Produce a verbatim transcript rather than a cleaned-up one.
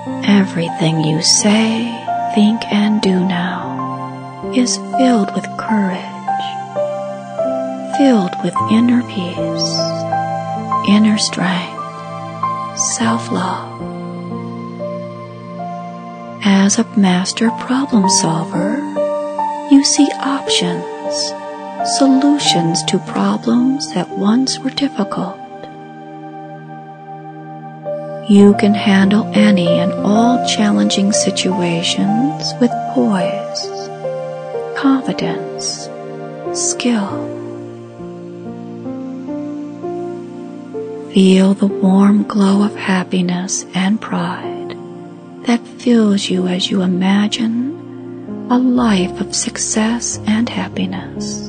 Everything you say, think, and do now is filled with courage, filled with inner peace, inner strength, self-love. As a master problem solver, you see options, solutions to problems that once were difficult. You can handle any and all challenging situations with poise, confidence, skill. Feel the warm glow of happiness and pride that fills you as you imagine a life of success and happiness.